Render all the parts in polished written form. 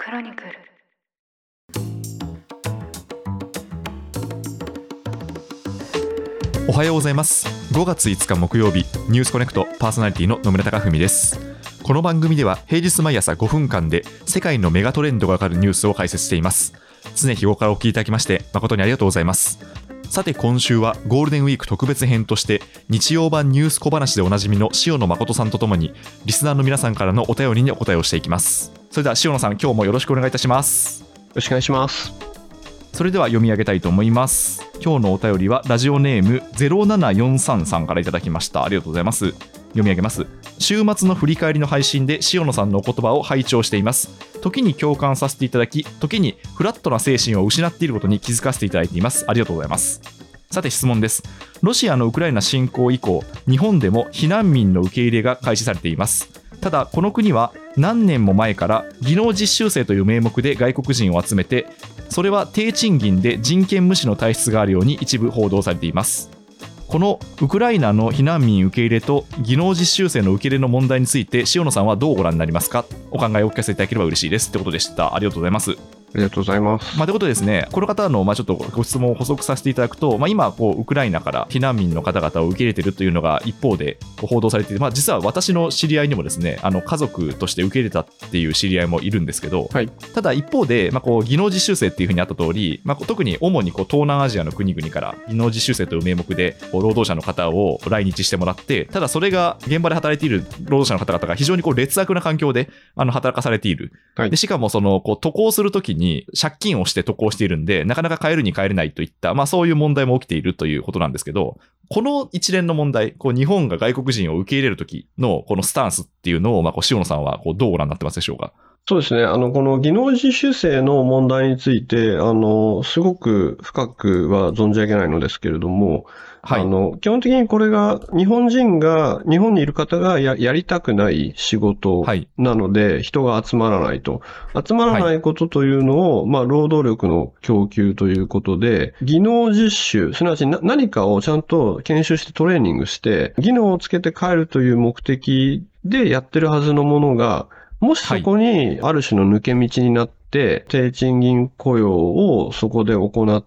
クロニクル。 おはようございます。5月5日木曜日、ニュースコネクトパーソナリティの野村貴文です。この番組では平日毎朝5分間で世界のメガトレンドがわかるニュースを解説しています。常日頃からお聞きいただきまして誠にありがとうございます。さて今週はゴールデンウィーク特別編として日曜版ニュース小話でおなじみの塩野誠さんとともにリスナーの皆さんからのお便りにお答えをしていきます。それでは塩野さん、今日もよろしくお願いいたします。 よろしくお願いします。 それでは読み上げたいと思います。今日のお便りはラジオネーム07433さんからいただきました。ありがとうございます。読み上げます。週末の振り返りの配信で塩野さんのお言葉を拝聴しています。時に共感させていただき、時にフラットな精神を失っていることに気づかせていただいています。ありがとうございます。さて質問です。ロシアのウクライナ侵攻以降、日本でも避難民の受け入れが開始されています。ただこの国は何年も前から技能実習生という名目で外国人を集めて、それは低賃金で人権無視の体質があるように一部報道されています。このウクライナの避難民受け入れと技能実習生の受け入れの問題について塩野さんはどうご覧になりますか。お考えをお聞かせいただければ嬉しいですということでした。ありがとうございます。 ありがとうございます。 ということでですね、この方のちょっとご質問を補足させていただくと、今ウクライナから避難民の方々を受け入れているというのが一方で報道されていて、実は私の知り合いにもですね、家族として受け入れたっていう知り合いもいるんですけど、 はい、 ただ一方で、技能実習生っていうふうにあった通り、特に主に東南アジアの国々から技能実習生という名目で労働者の方を来日してもらって、ただそれが現場で働いている労働者の方々が非常に劣悪な環境で働かされている、 はい、 でしかも渡航するときに借金をして渡航しているんで、なかなか帰るに帰れないといった、そういう問題も起きているということなんですけど、この一連の問題、日本が外国人を受け入れるときのこのスタンスっていうのを、塩野さんはどうご覧になってますでしょうか。 そうですね。この技能実習生の問題について、すごく深くは存じ上げないのですけれども、はい、基本的にこれが日本にいる方がやりたくない仕事なので、人が集まらないと。集まらないことというのを、労働力の供給ということで、技能実習、すなわち何かをちゃんと研修してトレーニングして、技能をつけて帰るという目的でやってるはずのものが、もしそこにある種の抜け道になって、低賃金雇用をそこで行って、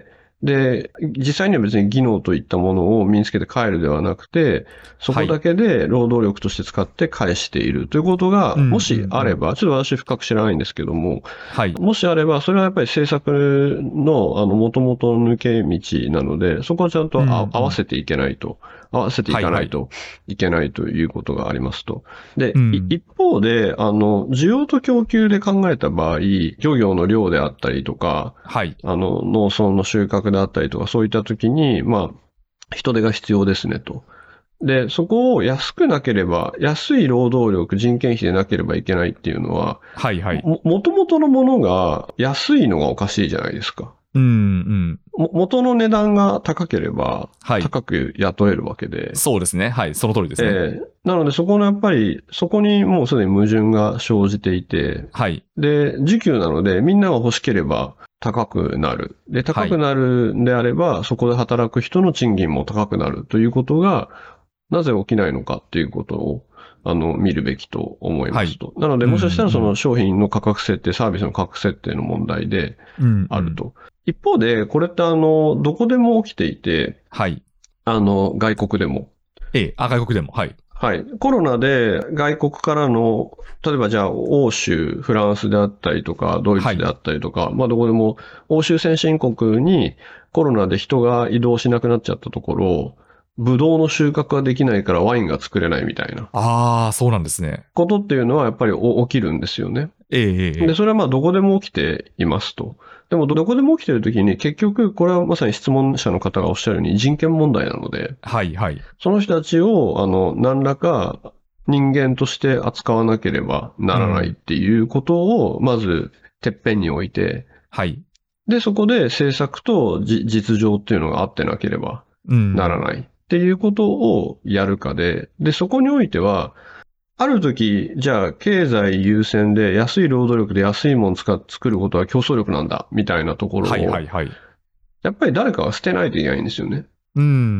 で、実際には別に技能といったものを身につけて帰るではなくて、そこだけで労働力として使って返しているということが、もしあれば、ちょっと私深く知らないんですけども、もしあれば、それはやっぱり政策の元々の抜け道なので、そこはちゃんと合わせていかないといけないということがありますと。で、一方で、需要と供給で考えた場合、漁業の量であったりとか、農村の収穫であったりとか、そういったときに、人手が必要ですねと。で、そこを安い労働力、人件費でなければいけないっていうのは、元々のものが安いのがおかしいじゃないですか。元の値段が高ければ、高く雇えるわけで。 そうですね。はい、その通りですね。 なので、そこにもうすでに矛盾が生じていて、で、需給なので、みんなが欲しければ高くなる。で、高くなるんであれば、そこで働く人の賃金も高くなるということが、なぜ起きないのかっていうことを、見るべきと思いますと。なので、もしかしたらその商品の価格設定、サービスの価格設定の問題であると。一方で、これってどこでも起きていて、外国でも。 外国でも。 コロナで外国からの、例えばじゃあ欧州、フランスであったりとか、ドイツであったりとか、どこでも欧州先進国にコロナで人が移動しなくなっちゃったところ、ブドウの収穫ができないからワインが作れないみたいな。 そうなんですね。 ことっていうのはやっぱり起きるんですよね。で、それはどこでも起きていますと。でもどこでも起きてるときに結局これはまさに質問者の方がおっしゃるように人権問題なので、その人たちを何らか人間として扱わなければならないっていうことをまずてっぺんに置いて、で、そこで政策と実情っていうのが合ってなければならないっていうことをやるかで、そこにおいては、ある時、じゃあ、経済優先で安い労働力で安いもの作ることは競争力なんだ、みたいなところを、やっぱり誰かは捨てないといけないんですよね。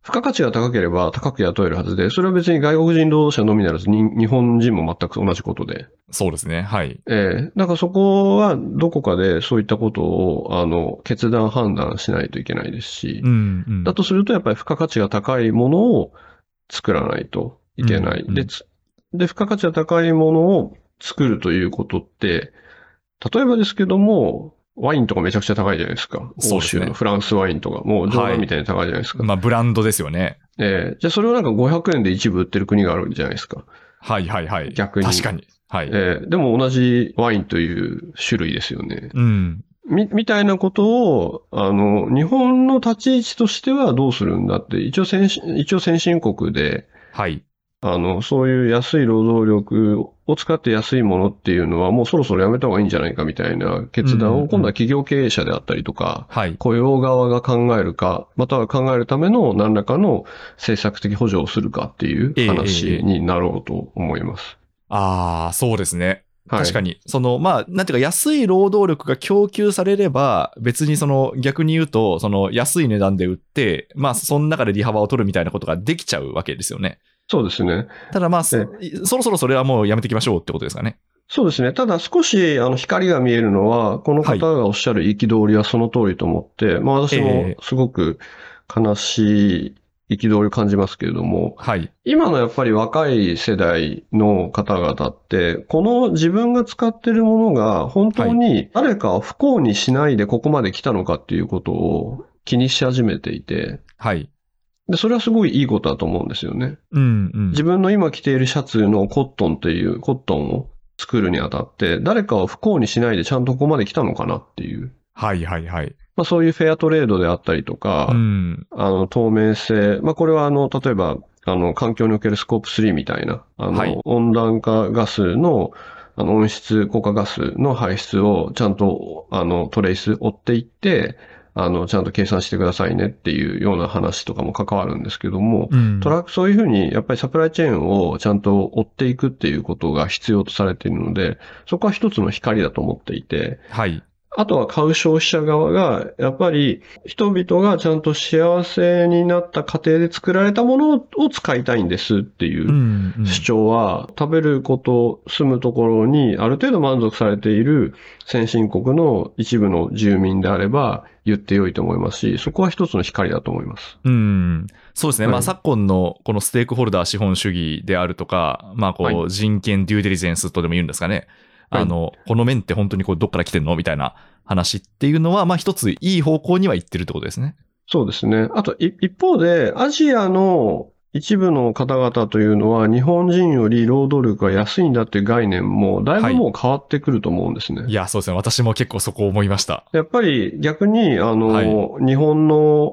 付加価値が高ければ高く雇えるはずで、それは別に外国人労働者のみならず日本人も全く同じことで。 そうですね。はい。 だからそこはどこかでそういったことを、決断判断しないといけないですし、だとするとやっぱり付加価値が高いものを作らないといけない。で、付加価値が高いものを作るということって、例えばですけども、ワインとかめちゃくちゃ高いじゃないですか。欧州のフランスワインとか、もう冗談みたいに高いじゃないですか。 まあ、ブランドですよね。 じゃあそれをなんか500円で一部売ってる国があるじゃないですか。 はいはいはい。 逆に。 確かに。はい。 でも同じワインという種類ですよね。みたいなことを、日本の立ち位置としてはどうするんだって、一応先進国で、 はい。 そういう安い労働力を使って安いものっていうのはもうそろそろやめた方がいいんじゃないかみたいな決断を今度は企業経営者であったりとか、雇用側が考えるか、または考えるための何らかの政策的補助をするかっていう話になろうと思います。 そうですね。確かに、なんていうか安い労働力が供給されれば、別に逆に言うと、安い値段で売って、その中で利幅を取るみたいなことができちゃうわけですよね。 そうですね。 ただそろそろそれはもうやめていきましょうってことですかね。 そうですね。ただ少し光が見えるのは、この方がおっしゃる憤りはその通りと思って、私もすごく悲しい憤りを感じますけれども、今のやっぱり若い世代の方々って、この自分が使ってるものが本当に誰かを不幸にしないでここまで来たのかっていうことを気にし始めていて、で、それはすごいいいことだと思うんですよね。自分の今着ているシャツのコットンを作るにあたって、誰かを不幸にしないでちゃんとここまで来たのかなっていう。そういうフェアトレードであったりとか、透明性、これは例えば、環境におけるスコープ3みたいな、温暖化ガスの、温室効果ガスの排出をちゃんと、トレース追っていって、ちゃんと計算してくださいねっていうような話とかも関わるんですけども、そういうふうに、やっぱりサプライチェーンをちゃんと追っていくっていうことが必要とされているので、そこは一つの光だと思っていて、あとは買う消費者側が、やっぱり人々がちゃんと幸せになった過程で作られたものを使いたいんですっていう主張は、食べること、住むところにある程度満足されている先進国の一部の住民であれば言ってよいと思いますし、そこは一つの光だと思います。 そうですね。昨今のこのステークホルダー資本主義であるとか、人権デューデリジェンスとでも言うんですかね。この面って本当にどっから来てんのみたいな話っていうのは、一ついい方向には行ってるってことですね。 そうですね。あと、一方で、アジアの一部の方々というのは、日本人より労働力が安いんだっていう概念も、だいぶもう変わってくると思うんですね。 いや、そうですね。私も結構そこ思いました。 やっぱり逆に、日本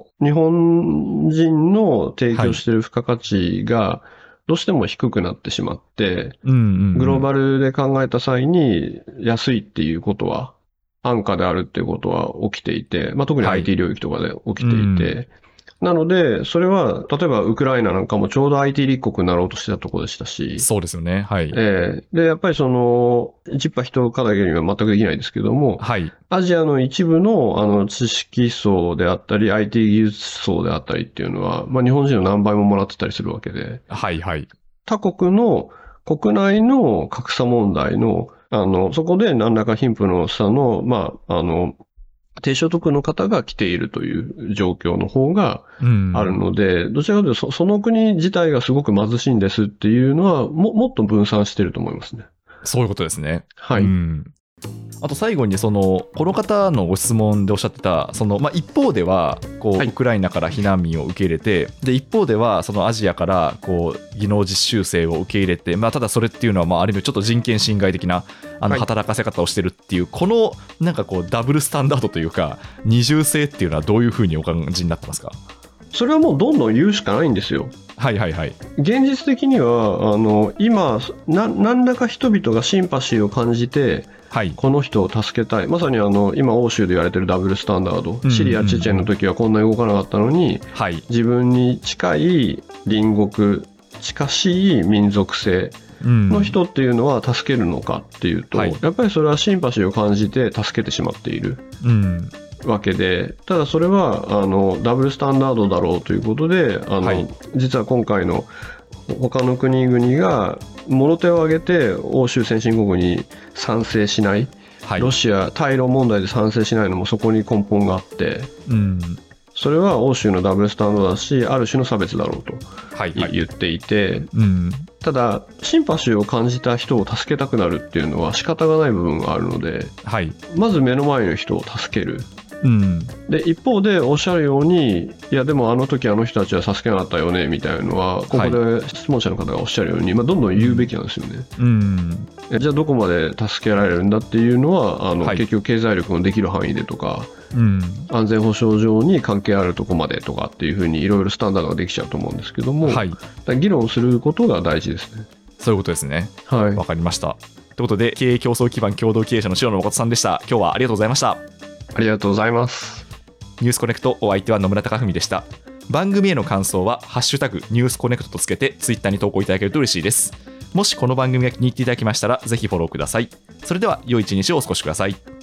人の提供している付加価値が、どうしても低くなってしまって、グローバルで考えた際に安いっていうことは、安価であるっていうことは起きていて、特に IT 領域とかで起きていて、なので、それは、例えばウクライナなんかもちょうど IT 立国になろうとしてたところでしたし。 そうですよね。 で、やっぱり一派人から言うには全くできないですけども、アジアの一部の知識層であったり、IT 技術層であったりっていうのは、日本人の何倍ももらってたりするわけで。他国の国内の格差問題の、そこで何らか貧富の差の、低所得の方が来ているという状況の方があるので、どちらかというとその国自体がすごく貧しいんですっていうのはもっと分散していると思いますね。 そういうことですね。あと最後にこの方のご質問でおっしゃってた一方ではウクライナから避難民を受け入れて、で一方ではアジアから技能実習生を受け入れて、ただそれっていうのはある意味ちょっと人権侵害的な働かせ方をしてるっていう、このなんかダブルスタンダードというか二重性っていうのはどういうふうにお感じになってますか？ それはもうどんどん言うしかないんですよ。現実的には今何らか人々がシンパシーを感じて、この人を助けたい、まさに今欧州で言われてるダブルスタンダード、シリアチェチェンの時はこんなに動かなかったのに、自分に近い隣国近しい民族性の人っていうのは助けるのかっていうと、やっぱりそれはシンパシーを感じて助けてしまっている。 わけで、ただそれはダブルスタンダードだろうということで、実は今回の他の国々がもろ手を挙げて欧州先進国に賛成しない、ロシア対ロ問題で賛成しないのもそこに根本があって、それは欧州のダブルスタンダードだし、ある種の差別だろうと言っていて、ただシンパシーを感じた人を助けたくなるっていうのは仕方がない部分があるので、まず目の前の人を助ける。で一方でおっしゃるように、いやでもあの時あの人たちは助けなかったよねみたいなのは、ここで質問者の方がおっしゃるように、どんどん言うべきなんですよね。じゃあどこまで助けられるんだっていうのは結局経済力のできる範囲でとか、安全保障上に関係あるとこまでとかっていうふうにいろいろスタンダードができちゃうと思うんですけども、議論することが大事ですね。 そういうことですね。わかりました。ということで、経営競争基盤共同経営者の塩野誠さんでした。今日はありがとうございました。 ありがとうございます。 ニュースコネクト、お相手は野村貴文でした。番組への感想はハッシュタグニュースコネクトとつけてツイッターに投稿いただけると嬉しいです。もしこの番組が気に入っていただきましたら、ぜひフォローください。それでは良い一日をお過ごしください。